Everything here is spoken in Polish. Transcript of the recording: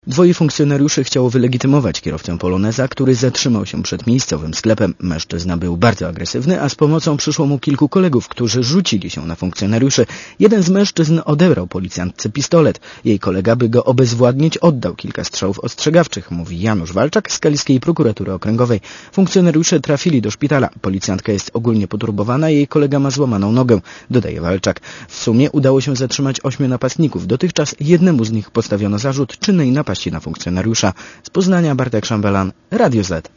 Dwoje funkcjonariuszy chciało wylegitymować kierowcę Poloneza, który zatrzymał się przed miejscowym sklepem. Mężczyzna był bardzo agresywny, a z pomocą przyszło mu kilku kolegów, którzy rzucili się na funkcjonariuszy. Jeden z mężczyzn odebrał policjantce pistolet. Jej kolega, by go obezwładnić, oddał kilka strzałów ostrzegawczych, mówi Janusz Walczak z Kaliskiej Prokuratury Okręgowej. Funkcjonariusze trafili do szpitala. Policjantka jest ogólnie poturbowana, jej kolega ma złamaną nogę, dodaje Walczak. W sumie udało się zatrzymać 8 napastników. Dotychczas jednemu z nich postawiono zarzut czynnej napaści na funkcjonariusza. Z Poznania Bartek Szambelan, Radio Z.